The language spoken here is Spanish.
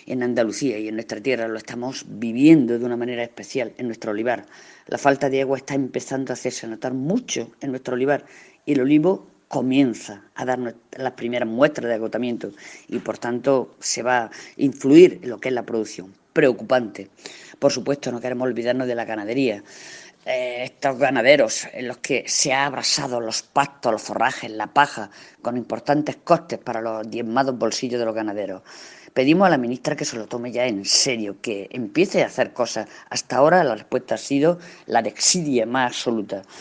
En Andalucía y en nuestra tierra lo estamos viviendo de una manera especial en nuestro olivar. La falta de agua está empezando a hacerse notar mucho en nuestro olivar y el olivo comienza a dar las primeras muestras de agotamiento y por tanto se va a influir en lo que es la producción. Preocupante. Por supuesto, no queremos olvidarnos de la ganadería. Estos ganaderos en los que se ha abrasado los pastos, los forrajes, la paja, con importantes costes para los diezmados bolsillos de los ganaderos. Pedimos a la ministra que se lo tome ya en serio, que empiece a hacer cosas. Hasta ahora la respuesta ha sido la desidia más absoluta.